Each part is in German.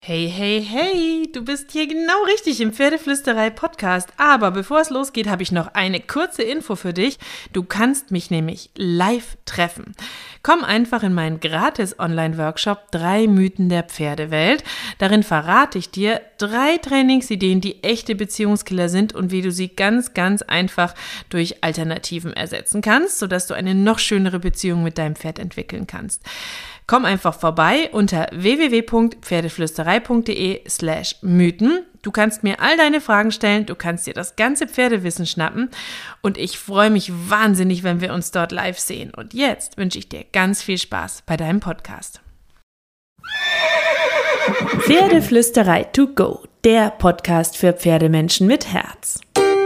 Hey, hey, hey, du bist hier genau richtig im Pferdeflüsterei-Podcast. Aber bevor es losgeht, habe ich noch eine kurze Info für dich. Du kannst mich nämlich live treffen. Komm einfach in meinen gratis Online-Workshop 3 Mythen der Pferdewelt. Darin verrate ich dir 3 Trainingsideen, die echte Beziehungskiller sind und wie du sie ganz, ganz einfach durch Alternativen ersetzen kannst, sodass du eine noch schönere Beziehung mit deinem Pferd entwickeln kannst. Komm einfach vorbei unter www.pferdeflüsterei.de/Mythen. Du kannst mir all deine Fragen stellen, du kannst dir das ganze Pferdewissen schnappen und ich freue mich wahnsinnig, wenn wir uns dort live sehen. Und jetzt wünsche ich dir ganz viel Spaß bei deinem Podcast. Pferdeflüsterei to go, der Podcast für Pferdemenschen mit Herz.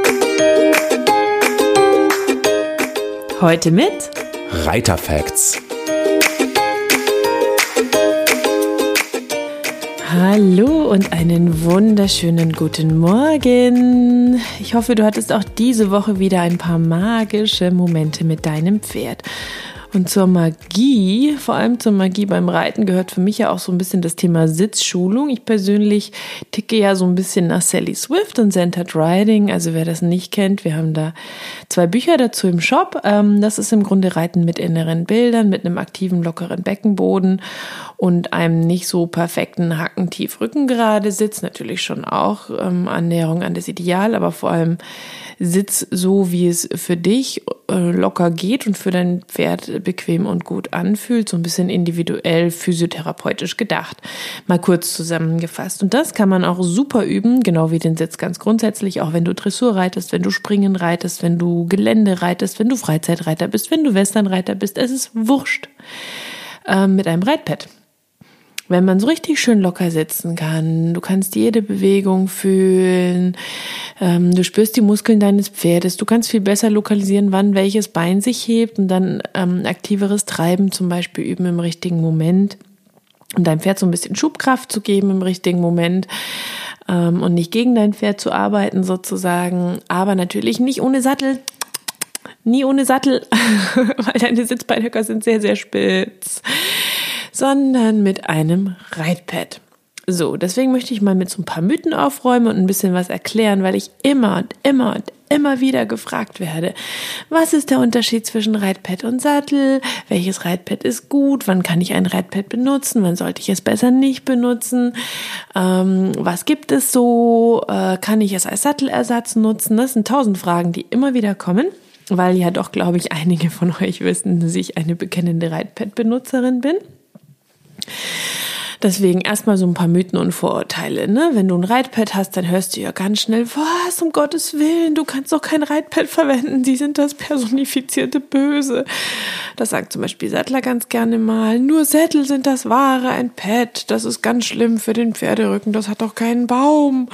Heute mit Reiterfacts. Hallo und einen wunderschönen guten Morgen. Ich hoffe, du hattest auch diese Woche wieder ein paar magische Momente mit deinem Pferd. Und zur Magie, vor allem zur Magie beim Reiten, gehört für mich ja auch so ein bisschen das Thema Sitzschulung. Ich persönlich ticke ja so ein bisschen nach Sally Swift und Centered Riding. Also wer das nicht kennt, wir haben da 2 Bücher dazu im Shop. Das ist im Grunde Reiten mit inneren Bildern, mit einem aktiven, lockeren Beckenboden und einem nicht so perfekten hackentief rückengerade Sitz. Natürlich schon auch Annäherung an das Ideal, aber vor allem Sitz so, wie es für dich locker geht und für dein Pferd bequem und gut anfühlt, so ein bisschen individuell physiotherapeutisch gedacht. Mal kurz zusammengefasst. Und das kann man auch super üben, genau wie den Sitz ganz grundsätzlich, auch wenn du Dressur reitest, wenn du Springen reitest, wenn du Gelände reitest, wenn du Freizeitreiter bist, wenn du Westernreiter bist. Es ist wurscht. Mit einem Reitpad. Wenn man so richtig schön locker sitzen kann, du kannst jede Bewegung fühlen, du spürst die Muskeln deines Pferdes, du kannst viel besser lokalisieren, wann welches Bein sich hebt und dann aktiveres Treiben zum Beispiel üben im richtigen Moment, um deinem Pferd so ein bisschen Schubkraft zu geben im richtigen Moment und nicht gegen dein Pferd zu arbeiten sozusagen, aber natürlich nicht ohne Sattel. Nie ohne Sattel, weil deine Sitzbeinhöcker sind sehr, sehr spitz, sondern mit einem Reitpad. So, deswegen möchte ich mal mit so ein paar Mythen aufräumen und ein bisschen was erklären, weil ich immer wieder gefragt werde, was ist der Unterschied zwischen Reitpad und Sattel? Welches Reitpad ist gut? Wann kann ich ein Reitpad benutzen? Wann sollte ich es besser nicht benutzen? Was gibt es so? Kann ich es als Sattelersatz nutzen? Das sind 1000 Fragen, die immer wieder kommen. Weil ja doch, glaube ich, einige von euch wissen, dass ich eine bekennende Reitpad-Benutzerin bin. Deswegen erstmal so ein paar Mythen und Vorurteile. Ne? Wenn du ein Reitpad hast, dann hörst du ja ganz schnell, was, um Gottes Willen, du kannst doch kein Reitpad verwenden, die sind das personifizierte Böse. Das sagt zum Beispiel Sattler ganz gerne mal, nur Sättel sind das wahre, ein Pad, das ist ganz schlimm für den Pferderücken, das hat doch keinen Baum.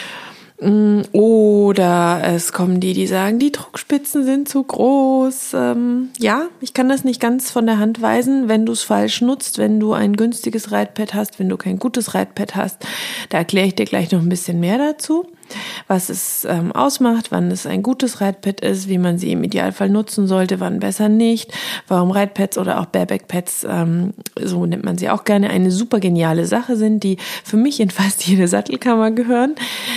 Oder es kommen die sagen, die Druckspitzen sind zu groß. Ja, ich kann das nicht ganz von der Hand weisen, wenn du es falsch nutzt, wenn du ein günstiges Reitpad hast, wenn du kein gutes Reitpad hast. Da erkläre ich dir gleich noch ein bisschen mehr dazu, was es ausmacht, wann es ein gutes Reitpad ist, wie man sie im Idealfall nutzen sollte, wann besser nicht, warum Reitpads oder auch Bareback-Pads, so nennt man sie auch gerne, eine super geniale Sache sind, die für mich in fast jede Sattelkammer gehören.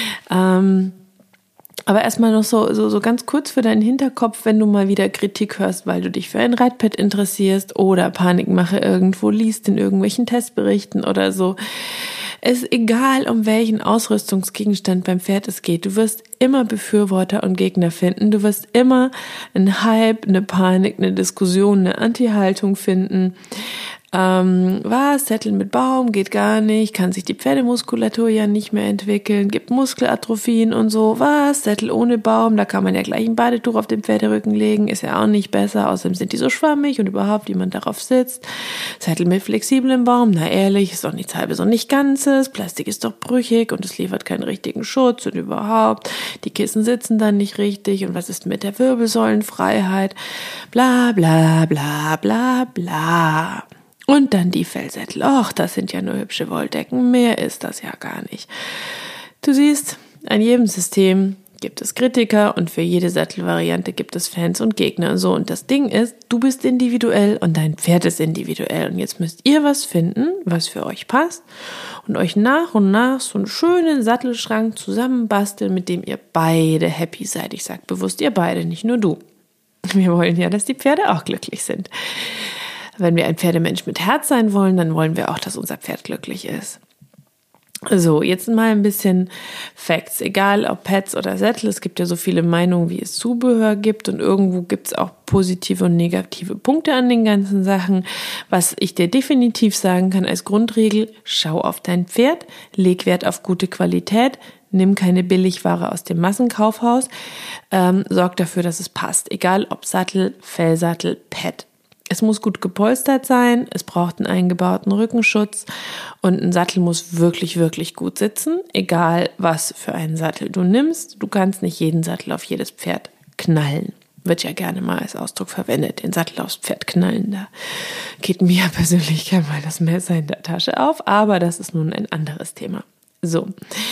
Aber erstmal noch so ganz kurz für deinen Hinterkopf, wenn du mal wieder Kritik hörst, weil du dich für ein Reitpad interessierst oder Panikmache irgendwo liest in irgendwelchen Testberichten oder so. Es ist egal, um welchen Ausrüstungsgegenstand beim Pferd es geht. Du wirst immer Befürworter und Gegner finden. Du wirst immer einen Hype, eine Panik, eine Diskussion, eine Anti-Haltung finden. Was, Sättel mit Baum geht gar nicht, kann sich die Pferdemuskulatur ja nicht mehr entwickeln, gibt Muskelatrophien und so. Was, Sättel ohne Baum, da kann man ja gleich ein Badetuch auf den Pferderücken legen, ist ja auch nicht besser, außerdem sind die so schwammig und überhaupt, wie man darauf sitzt. Sättel mit flexiblem Baum, na ehrlich, ist doch nichts Halbes und nicht Ganzes, Plastik ist doch brüchig und es liefert keinen richtigen Schutz und überhaupt, die Kissen sitzen dann nicht richtig und was ist mit der Wirbelsäulenfreiheit, bla bla bla bla bla. Und dann die Fellsättel. Och, das sind ja nur hübsche Wolldecken. Mehr ist das ja gar nicht. Du siehst, an jedem System gibt es Kritiker und für jede Sattelvariante gibt es Fans und Gegner und so. Und das Ding ist, du bist individuell und dein Pferd ist individuell. Und jetzt müsst ihr was finden, was für euch passt und euch nach und nach so einen schönen Sattelschrank zusammenbasteln, mit dem ihr beide happy seid. Ich sage bewusst ihr beide, nicht nur du. Wir wollen ja, dass die Pferde auch glücklich sind. Wenn wir ein Pferdemensch mit Herz sein wollen, dann wollen wir auch, dass unser Pferd glücklich ist. So, jetzt mal ein bisschen Facts. Egal ob Pads oder Sättel, es gibt ja so viele Meinungen, wie es Zubehör gibt und irgendwo gibt es auch positive und negative Punkte an den ganzen Sachen. Was ich dir definitiv sagen kann als Grundregel, schau auf dein Pferd, leg Wert auf gute Qualität, nimm keine Billigware aus dem Massenkaufhaus, sorg dafür, dass es passt. Egal ob Sattel, Fellsattel, Pad. Es muss gut gepolstert sein, es braucht einen eingebauten Rückenschutz und ein Sattel muss wirklich, wirklich gut sitzen, egal was für einen Sattel du nimmst. Du kannst nicht jeden Sattel auf jedes Pferd knallen. Wird ja gerne mal als Ausdruck verwendet, den Sattel aufs Pferd knallen. Da geht mir persönlich gerne mal das Messer in der Tasche auf, aber das ist nun ein anderes Thema. So.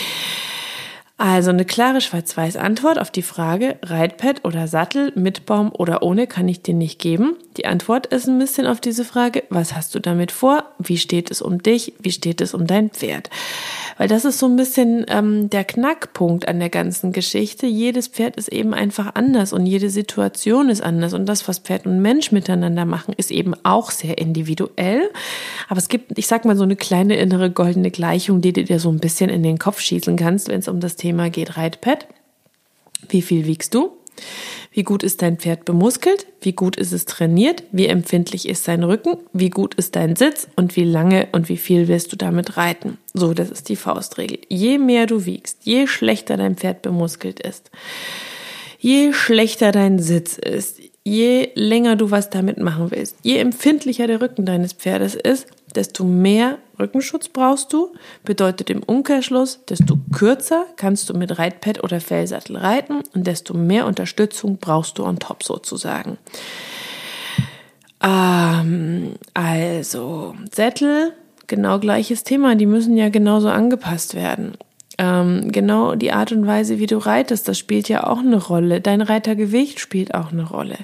Also eine klare schwarz-weiß Antwort auf die Frage, Reitpad oder Sattel mit Baum oder ohne kann ich dir nicht geben. Die Antwort ist ein bisschen auf diese Frage, was hast du damit vor? Wie steht es um dich? Wie steht es um dein Pferd? Weil das ist so ein bisschen der Knackpunkt an der ganzen Geschichte. Jedes Pferd ist eben einfach anders und jede Situation ist anders. Und das, was Pferd und Mensch miteinander machen, ist eben auch sehr individuell. Aber es gibt, ich sag mal, so eine kleine innere goldene Gleichung, die du dir so ein bisschen in den Kopf schießen kannst, wenn es um das Thema geht, Reitpad. Wie viel wiegst du? Wie gut ist dein Pferd bemuskelt? Wie gut ist es trainiert? Wie empfindlich ist sein Rücken? Wie gut ist dein Sitz? Und wie lange und wie viel wirst du damit reiten? So, das ist die Faustregel. Je mehr du wiegst, je schlechter dein Pferd bemuskelt ist, je schlechter dein Sitz ist, je länger du was damit machen willst, je empfindlicher der Rücken deines Pferdes ist, desto mehr Rückenschutz brauchst du, bedeutet im Umkehrschluss, desto kürzer kannst du mit Reitpad oder Fellsattel reiten und desto mehr Unterstützung brauchst du on top sozusagen. Also Sättel, genau gleiches Thema, die müssen ja genauso angepasst werden. Genau die Art und Weise, wie du reitest, das spielt ja auch eine Rolle. Dein Reitergewicht spielt auch eine Rolle.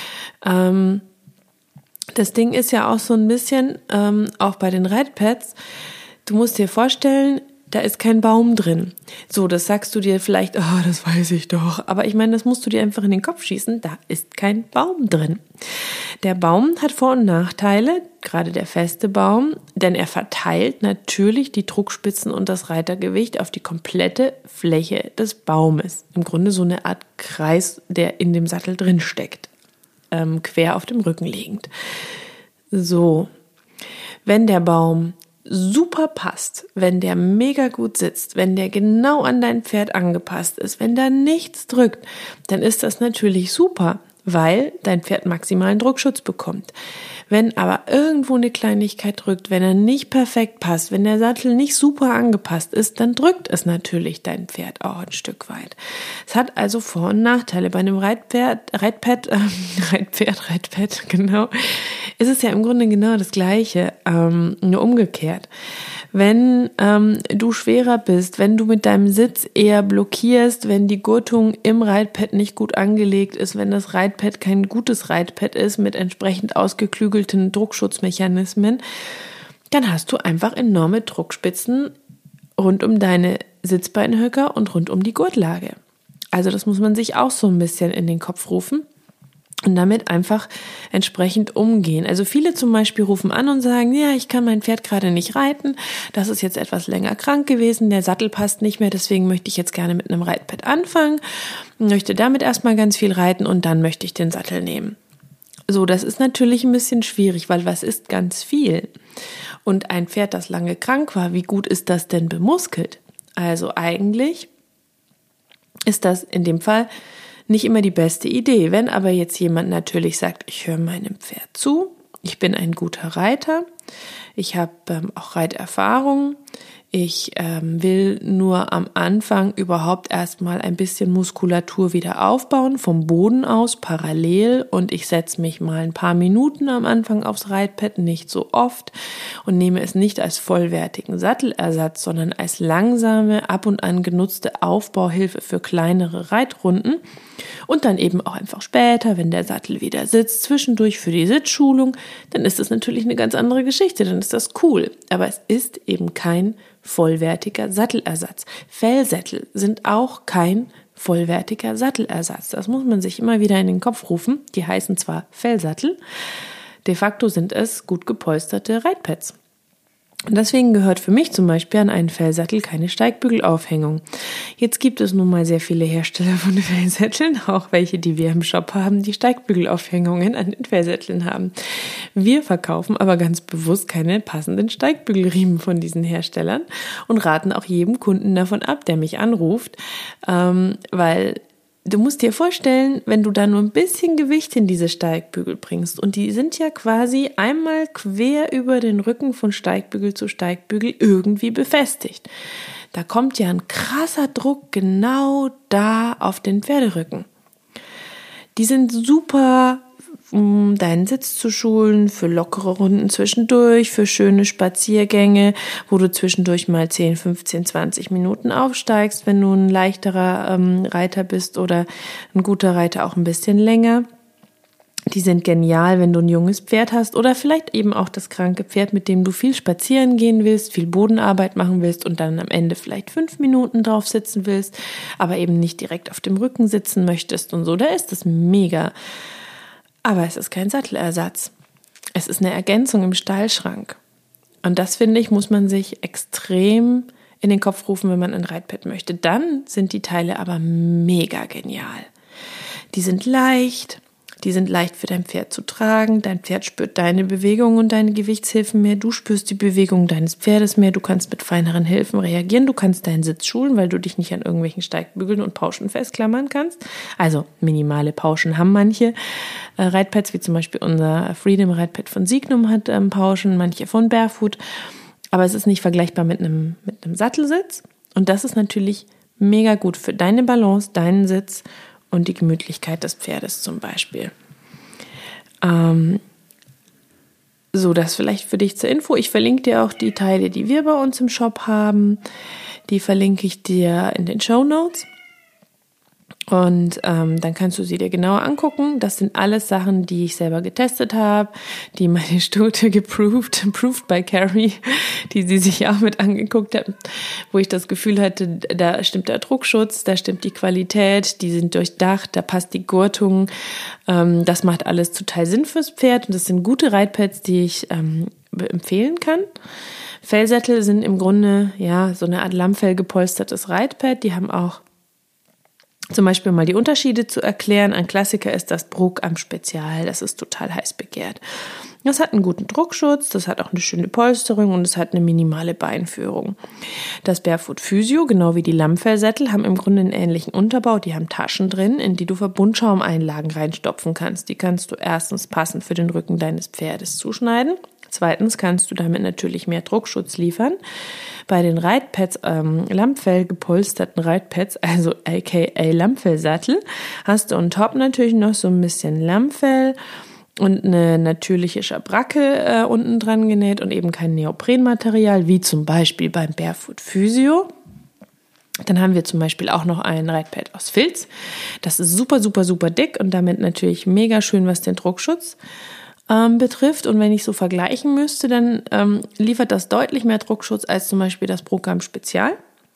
Das Ding ist ja auch so ein bisschen, auch bei den Reitpads, du musst dir vorstellen, da ist kein Baum drin. So, das sagst du dir vielleicht, oh, das weiß ich doch. Aber ich meine, das musst du dir einfach in den Kopf schießen, da ist kein Baum drin. Der Baum hat Vor- und Nachteile, gerade der feste Baum, denn er verteilt natürlich die Druckspitzen und das Reitergewicht auf die komplette Fläche des Baumes. Im Grunde so eine Art Kreis, der in dem Sattel drin steckt. Quer auf dem Rücken liegend. So, wenn der Baum super passt, wenn der mega gut sitzt, wenn der genau an dein Pferd angepasst ist, wenn da nichts drückt, dann ist das natürlich super, weil dein Pferd maximalen Druckschutz bekommt. Wenn aber irgendwo eine Kleinigkeit drückt, wenn er nicht perfekt passt, wenn der Sattel nicht super angepasst ist, dann drückt es natürlich dein Pferd auch ein Stück weit. Es hat also Vor- und Nachteile. Bei einem Reitpad, genau, ist es ja im Grunde genau das Gleiche, nur umgekehrt. Wenn du schwerer bist, wenn du mit deinem Sitz eher blockierst, wenn die Gurtung im Reitpad nicht gut angelegt ist, wenn das Reitpad kein gutes Reitpad ist mit entsprechend ausgeklügelten Druckschutzmechanismen, dann hast du einfach enorme Druckspitzen rund um deine Sitzbeinhöcker und rund um die Gurtlage. Also das muss man sich auch so ein bisschen in den Kopf rufen. Und damit einfach entsprechend umgehen. Also viele zum Beispiel rufen an und sagen, ja, ich kann mein Pferd gerade nicht reiten, das ist jetzt etwas länger krank gewesen, der Sattel passt nicht mehr, deswegen möchte ich jetzt gerne mit einem Reitpad anfangen, möchte damit erstmal ganz viel reiten und dann möchte ich den Sattel nehmen. So, das ist natürlich ein bisschen schwierig, weil was ist ganz viel? Und ein Pferd, das lange krank war, wie gut ist das denn bemuskelt? Also eigentlich ist das in dem Fall nicht immer die beste Idee. Wenn aber jetzt jemand natürlich sagt, ich höre meinem Pferd zu, ich bin ein guter Reiter, ich habe auch Reiterfahrung, ich will nur am Anfang überhaupt erstmal ein bisschen Muskulatur wieder aufbauen, vom Boden aus parallel und ich setze mich mal ein paar Minuten am Anfang aufs Reitpad, nicht so oft und nehme es nicht als vollwertigen Sattelersatz, sondern als langsame, ab und an genutzte Aufbauhilfe für kleinere Reitrunden und dann eben auch einfach später, wenn der Sattel wieder sitzt, zwischendurch für die Sitzschulung, dann ist das natürlich eine ganz andere Geschichte, dann ist das cool, aber es ist eben kein vollwertiger Sattelersatz. Fellsättel sind auch kein vollwertiger Sattelersatz. Das muss man sich immer wieder in den Kopf rufen. Die heißen zwar Fellsattel, de facto sind es gut gepolsterte Reitpads. Und deswegen gehört für mich zum Beispiel an einen Fellsattel keine Steigbügelaufhängung. Jetzt gibt es nun mal sehr viele Hersteller von Fellsätteln, auch welche, die wir im Shop haben, die Steigbügelaufhängungen an den Fellsätteln haben. Wir verkaufen aber ganz bewusst keine passenden Steigbügelriemen von diesen Herstellern und raten auch jedem Kunden davon ab, der mich anruft, weil du musst dir vorstellen, wenn du da nur ein bisschen Gewicht in diese Steigbügel bringst und die sind ja quasi einmal quer über den Rücken von Steigbügel zu Steigbügel irgendwie befestigt. Da kommt ja ein krasser Druck genau da auf den Pferderücken. Die sind super, um deinen Sitz zu schulen, für lockere Runden zwischendurch, für schöne Spaziergänge, wo du zwischendurch mal 10, 15, 20 Minuten aufsteigst, wenn du ein leichterer Reiter bist oder ein guter Reiter auch ein bisschen länger. Die sind genial, wenn du ein junges Pferd hast oder vielleicht eben auch das kranke Pferd, mit dem du viel spazieren gehen willst, viel Bodenarbeit machen willst und dann am Ende vielleicht 5 Minuten drauf sitzen willst, aber eben nicht direkt auf dem Rücken sitzen möchtest und so. Da ist das mega. Aber es ist kein Sattelersatz. Es ist eine Ergänzung im Stallschrank. Und das, finde ich, muss man sich extrem in den Kopf rufen, wenn man ein Reitpad möchte. Dann sind die Teile aber mega genial. Die sind leicht für dein Pferd zu tragen. Dein Pferd spürt deine Bewegungen und deine Gewichtshilfen mehr. Du spürst die Bewegung deines Pferdes mehr. Du kannst mit feineren Hilfen reagieren. Du kannst deinen Sitz schulen, weil du dich nicht an irgendwelchen Steigbügeln und Pauschen festklammern kannst. Also minimale Pauschen haben manche Reitpads, wie zum Beispiel unser Freedom Reitpad von Signum hat Pauschen, manche von Barefoot. Aber es ist nicht vergleichbar mit einem Sattelsitz. Und das ist natürlich mega gut für deine Balance, deinen Sitz und die Gemütlichkeit des Pferdes zum Beispiel. So, das vielleicht für dich zur Info. Ich verlinke dir auch die Teile, die wir bei uns im Shop haben. Die verlinke ich dir in den Shownotes. Und dann kannst du sie dir genauer angucken. Das sind alles Sachen, die ich selber getestet habe, die meine Stute approved by Carrie, die sie sich auch mit angeguckt hat, wo ich das Gefühl hatte, da stimmt der Druckschutz, da stimmt die Qualität, die sind durchdacht, da passt die Gurtung. Das macht alles total Sinn fürs Pferd und das sind gute Reitpads, die ich empfehlen kann. Fellsättel sind im Grunde ja so eine Art Lammfell gepolstertes Reitpad. Die haben auch zum Beispiel mal die Unterschiede zu erklären. Ein Klassiker ist das Bruck am Spezial. Das ist total heiß begehrt. Das hat einen guten Druckschutz, das hat auch eine schöne Polsterung und es hat eine minimale Beinführung. Das Barefoot Physio, genau wie die Lammfellsättel, haben im Grunde einen ähnlichen Unterbau. Die haben Taschen drin, in die du Verbundschaumeinlagen reinstopfen kannst. Die kannst du erstens passend für den Rücken deines Pferdes zuschneiden. Zweitens kannst du damit natürlich mehr Druckschutz liefern. Bei den Reitpads, Lammfell gepolsterten Reitpads, also aka Lammfellsattel, hast du on top natürlich noch so ein bisschen Lammfell und eine natürliche Schabracke unten dran genäht und eben kein Neoprenmaterial, wie zum Beispiel beim Barefoot Physio. Dann haben wir zum Beispiel auch noch ein Reitpad aus Filz. Das ist super, super, super dick und damit natürlich mega schön, was den Druckschutz betrifft. Und wenn ich so vergleichen müsste, dann liefert das deutlich mehr Druckschutz als zum Beispiel das Brokam Spezial.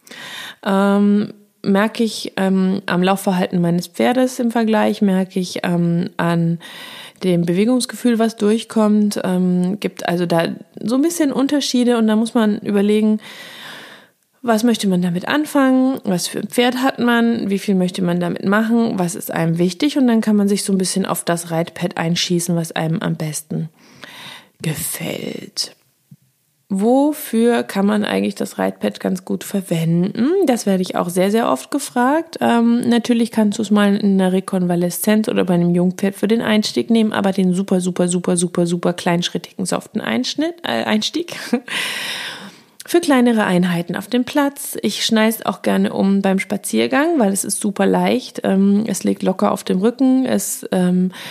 Merke ich am Laufverhalten meines Pferdes im Vergleich, merke ich an dem Bewegungsgefühl, was durchkommt. Gibt also da so ein bisschen Unterschiede und da muss man überlegen, was möchte man damit anfangen? Was für ein Pferd hat man? Wie viel möchte man damit machen? Was ist einem wichtig? Und dann kann man sich so ein bisschen auf das Reitpad einschießen, was einem am besten gefällt. Wofür kann man eigentlich das Reitpad ganz gut verwenden? Das werde ich auch sehr, sehr oft gefragt. Natürlich kannst du es mal in einer Rekonvaleszenz oder bei einem Jungpferd für den Einstieg nehmen, aber den super, super, super, super, super kleinschrittigen, soften Einstieg. Für kleinere Einheiten auf dem Platz. Ich schneide es auch gerne um beim Spaziergang, weil es ist super leicht. Es liegt locker auf dem Rücken. Es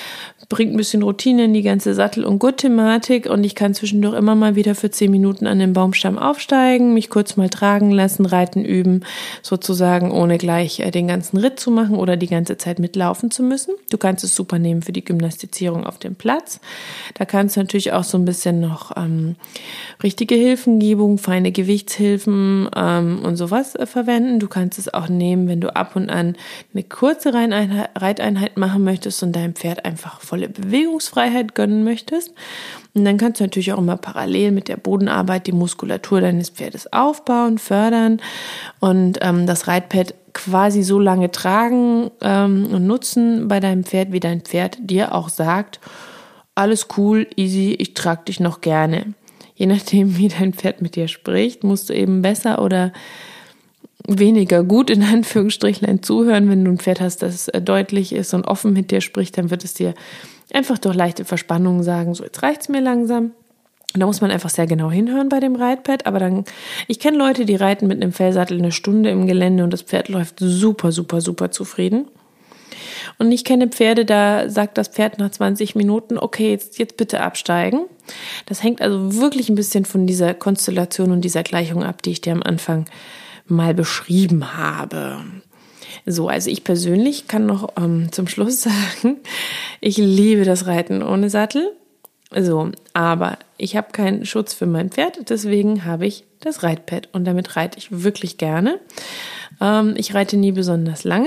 bringt ein bisschen Routine in die ganze Sattel- und Gurt-Thematik und ich kann zwischendurch immer mal wieder für 10 Minuten an den Baumstamm aufsteigen, mich kurz mal tragen lassen, reiten üben, sozusagen ohne gleich den ganzen Ritt zu machen oder die ganze Zeit mitlaufen zu müssen. Du kannst es super nehmen für die Gymnastizierung auf dem Platz. Da kannst du natürlich auch so ein bisschen noch richtige Hilfengebung, feine Gewichtshilfen und sowas verwenden. Du kannst es auch nehmen, wenn du ab und an eine kurze Reiteinheit machen möchtest und deinem Pferd einfach volle Bewegungsfreiheit gönnen möchtest. Und dann kannst du natürlich auch immer parallel mit der Bodenarbeit die Muskulatur deines Pferdes aufbauen, fördern und das Reitpad quasi so lange tragen und nutzen bei deinem Pferd, wie dein Pferd dir auch sagt, alles cool, easy, ich trage dich noch gerne. Je nachdem, wie dein Pferd mit dir spricht, musst du eben besser oder weniger gut in Anführungsstrichlein zuhören. Wenn du ein Pferd hast, das deutlich ist und offen mit dir spricht, dann wird es dir einfach durch leichte Verspannungen sagen, so jetzt reicht's mir langsam. Und da muss man einfach sehr genau hinhören bei dem Reitpad. Aber dann, ich kenne Leute, die reiten mit einem Fellsattel eine Stunde im Gelände und das Pferd läuft super, super, super zufrieden. Und ich kenne Pferde, da sagt das Pferd nach 20 Minuten, okay, jetzt bitte absteigen. Das hängt also wirklich ein bisschen von dieser Konstellation und dieser Gleichung ab, die ich dir am Anfang mal beschrieben habe. So, also ich persönlich kann noch zum Schluss sagen, ich liebe das Reiten ohne Sattel. So, aber ich habe keinen Schutz für mein Pferd, deswegen habe ich das Reitpad und damit reite ich wirklich gerne. Ich reite nie besonders lange.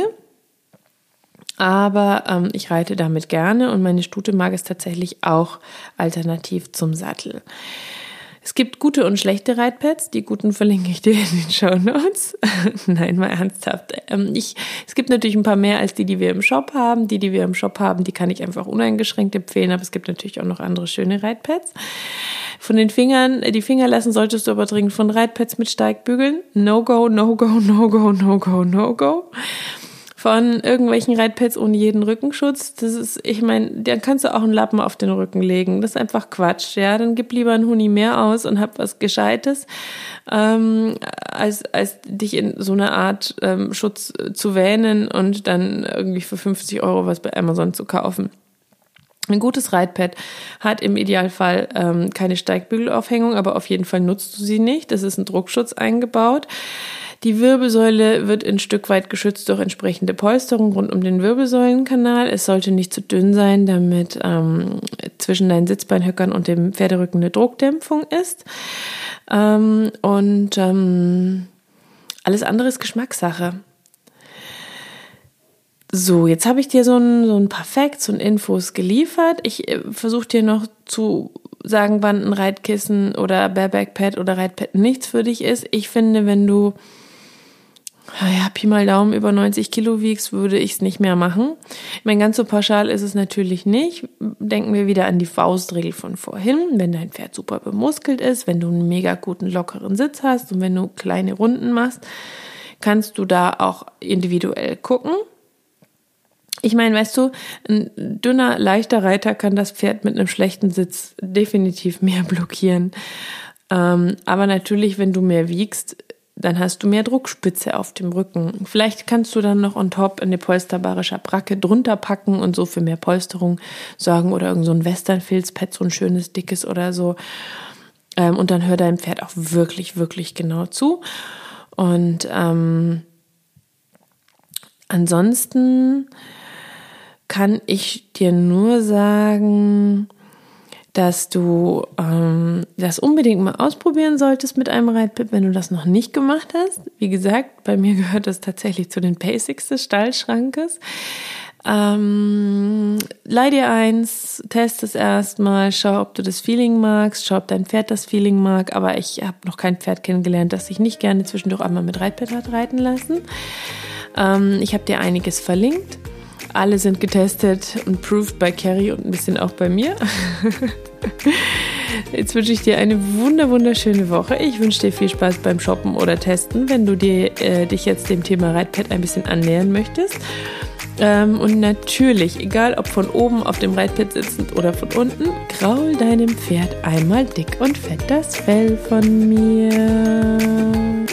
Aber ich reite damit gerne und meine Stute mag es tatsächlich auch alternativ zum Sattel. Es gibt gute und schlechte Reitpads. Die guten verlinke ich dir in den Shownotes. Nein, mal ernsthaft. Es gibt natürlich ein paar mehr als die wir im Shop haben. Die wir im Shop haben, die kann ich einfach uneingeschränkt empfehlen. Aber es gibt natürlich auch noch andere schöne Reitpads. Von den Fingern, die Finger lassen solltest du aber dringend von Reitpads mit Steigbügeln. No go, no go, no go, no go, no go. Von irgendwelchen Reitpads ohne jeden Rückenschutz, das ist, ich meine, dann kannst du auch einen Lappen auf den Rücken legen. Das ist einfach Quatsch, ja. Dann gib lieber einen Huni mehr aus und hab was Gescheites, als dich in so eine Art Schutz zu wähnen und dann irgendwie für 50 € was bei Amazon zu kaufen. Ein gutes Reitpad hat im Idealfall keine Steigbügelaufhängung, aber auf jeden Fall nutzt du sie nicht. Das ist ein Druckschutz eingebaut. Die Wirbelsäule wird ein Stück weit geschützt durch entsprechende Polsterung rund um den Wirbelsäulenkanal. Es sollte nicht zu dünn sein, damit zwischen deinen Sitzbeinhöckern und dem Pferderücken eine Druckdämpfung ist. Alles andere ist Geschmackssache. So, jetzt habe ich dir so ein paar Facts und Infos geliefert. Ich versuche dir noch zu sagen, wann ein Reitkissen oder Bareback-Pad oder Reitpad nichts für dich ist. Ich finde, wenn du Pi mal Daumen über 90 Kilo wiegst, würde ich es nicht mehr machen. Ich meine, ganz so pauschal ist es natürlich nicht. Denken wir wieder an die Faustregel von vorhin. Wenn dein Pferd super bemuskelt ist, wenn du einen mega guten, lockeren Sitz hast und wenn du kleine Runden machst, kannst du da auch individuell gucken. Ich meine, weißt du, ein dünner, leichter Reiter kann das Pferd mit einem schlechten Sitz definitiv mehr blockieren. Aber natürlich, wenn du mehr wiegst, dann hast du mehr Druckspitze auf dem Rücken. Vielleicht kannst du dann noch on top eine polsterbare Schabracke drunter packen und so für mehr Polsterung sorgen oder irgend so ein Westernfilzpad, so ein schönes, dickes oder so. Und dann hör deinem Pferd auch wirklich, wirklich genau zu. Und ansonsten kann ich dir nur sagen, dass du das unbedingt mal ausprobieren solltest mit einem Reitpad, wenn du das noch nicht gemacht hast. Wie gesagt, bei mir gehört das tatsächlich zu den Basics des Stallschrankes. Leih dir eins, test es erstmal, schau, ob du das Feeling magst, schau, ob dein Pferd das Feeling mag, aber ich habe noch kein Pferd kennengelernt, das sich nicht gerne zwischendurch einmal mit Reitpad hat reiten lassen. Ich habe dir einiges verlinkt. Alle sind getestet und proved bei Carrie und ein bisschen auch bei mir. Jetzt wünsche ich dir eine wunderschöne Woche. Ich wünsche dir viel Spaß beim Shoppen oder Testen, wenn du dich jetzt dem Thema Reitpad ein bisschen annähern möchtest. Und natürlich, egal ob von oben auf dem Reitpad sitzend oder von unten, kraul deinem Pferd einmal dick und fett das Fell von mir.